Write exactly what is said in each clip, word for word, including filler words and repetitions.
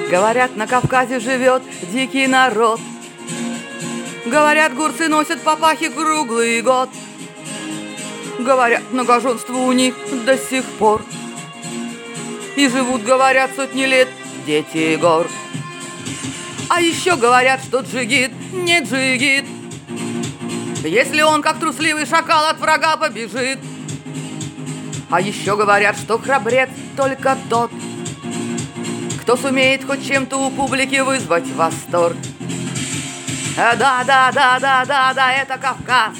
Говорят, на Кавказе живет дикий народ. Говорят, горцы носят папахи круглый год. Говорят, многоженство у них до сих пор. И живут, говорят, сотни лет дети гор. А еще говорят, что джигит не джигит, если он, как трусливый шакал, от врага побежит. А еще говорят, что храбрец только тот, кто сумеет хоть чем-то у публики вызвать восторг. Да-да-да-да-да-да, это Кавказ.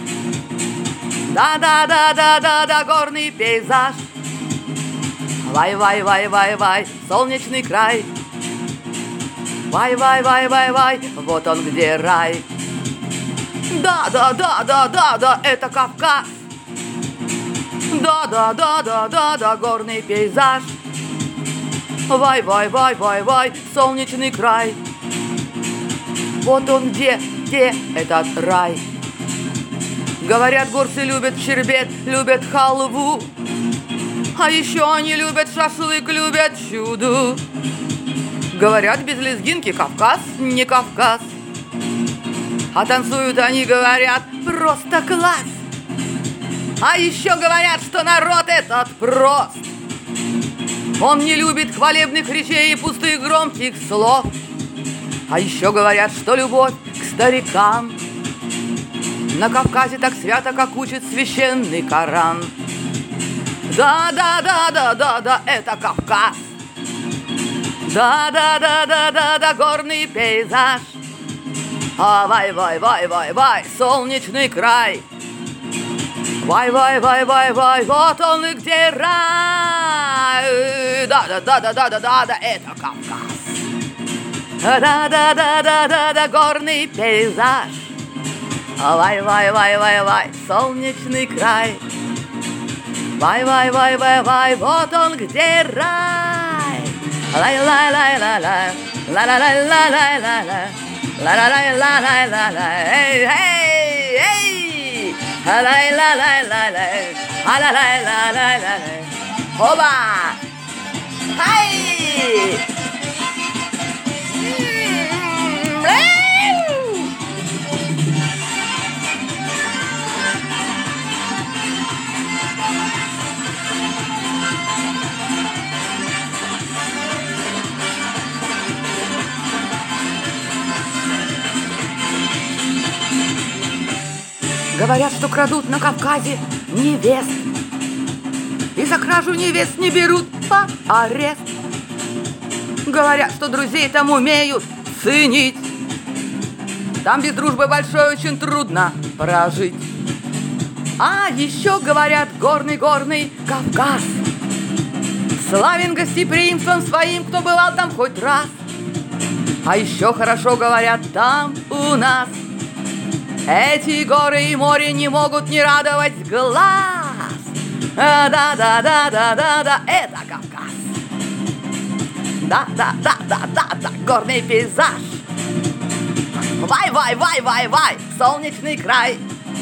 Да-да-да-да-да-да, горный пейзаж. Вай-вай-вай-вай-вай, солнечный край. Вай-вай-вай-вай-вай, вот он где рай. Да-да-да-да-да-да, это Кавказ. Да-да-да-да-да-да, горный пейзаж. Вай-вай-вай-вай-вай, солнечный край. Вот он где, где этот рай. Говорят, горцы любят щербет, любят халву. А еще они любят шашлык, любят чуду. Говорят, без лезгинки Кавказ не Кавказ. А танцуют они, говорят, просто класс. А еще говорят, что народ этот прост. Он не любит хвалебных речей и пустых громких слов. А еще говорят, что любовь к старикам на Кавказе так свято, как учит священный Коран. Да-да-да-да-да-да, это Кавказ. Да-да-да-да-да-да, горный пейзаж. А вай-вай-вай-вай-вай, солнечный край. Вай-вай-вай-вай-вай, вот он и где рай. Да-да-да-да-да-да-да, это Кавказ. Да-да-да-да-да-да, горный пейзаж. Вай-вай-вай-вай-вай, солнечный край. Вай-вай-вай-вай-вай, вот он где рай. Лай-лай-лай-лай-лай, ла-ла-лай-лай-лай-лай, ла-ла-лай-лай-лай-лай, эй, эй, лай-лай-лай-лай-лай, ла-ла-лай-лай-лай-лай, оба, хай! Говорят, что крадут на Кавказе невест, и за кражу невест не берут по арест. Говорят, что друзей там умеют ценить. Там без дружбы большой очень трудно прожить. А еще говорят, горный-горный Кавказ славен гостеприимством своим, кто бывал там хоть раз. А еще хорошо говорят, там у нас эти горы и море не могут не радовать глаз. Да-да-да-да-да-да, это Кавказ. Да-да-да-да-да-да, горный пейзаж. Вай-вай-вай-вай-вай, солнечный край.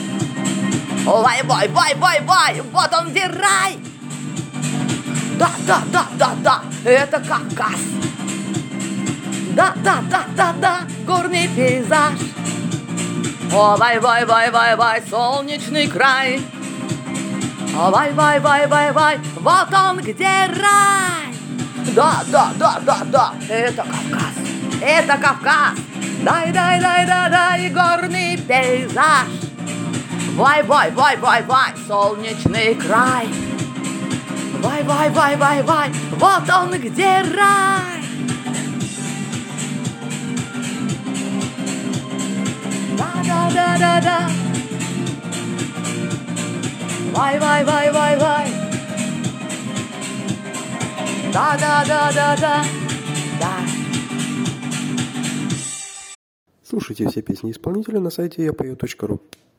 Вай-вай-вай-вай-вай, вот он где рай. Да-да-да-да-да, это Кавказ. Да-да-да-да-да, горный пейзаж. О, вай-вай-вай-вай-вай, солнечный край. О, вай-вай-вай-вай-вай, вот он где рай. Да-да-да-да-да, это Кавказ, это Кавказ. Дай-дай-дай-дай-дай, горный пейзаж. Вай-вай-вай-вай-вай, солнечный край. Вай-вай-вай-вай-вай, вот он где рай. Да-да-да-да-да. Вай-вай-вай-вай-вай. Да-да-да-да-да. Да. Слушайте все песни исполнителя на сайте я пою точка ру.